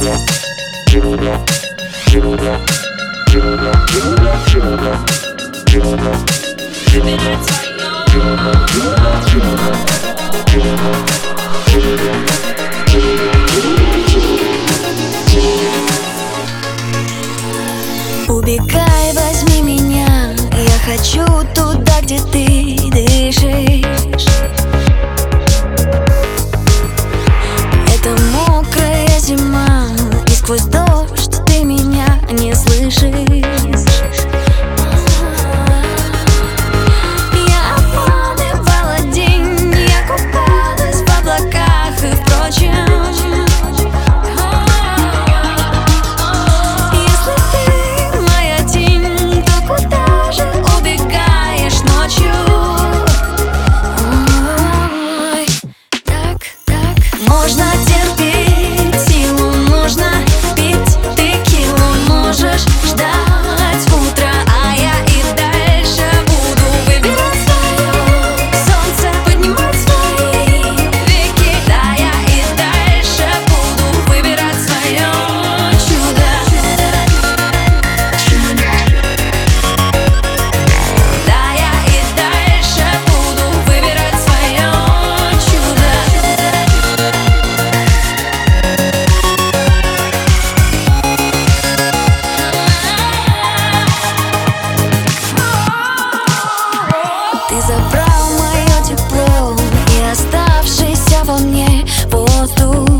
Убегай, возьми меня, я хочу туда, где ты дышишь. Это мокрая зима, и сквозь дождь ты меня не слышишь. Я обманывала день, я купалась в облаках, и впрочем, если ты моя тень, то куда же убегаешь ночью? Ой, так можно терпеть силу, можно пить текилу, можешь ждать утра, а я и дальше буду выбирать свое солнце, поднимать свои веки. Да, я и дальше буду выбирать свое чудо. Да, я и дальше буду выбирать свое чудо. Ты забрал мое тепло и оставшийся во мне воздух.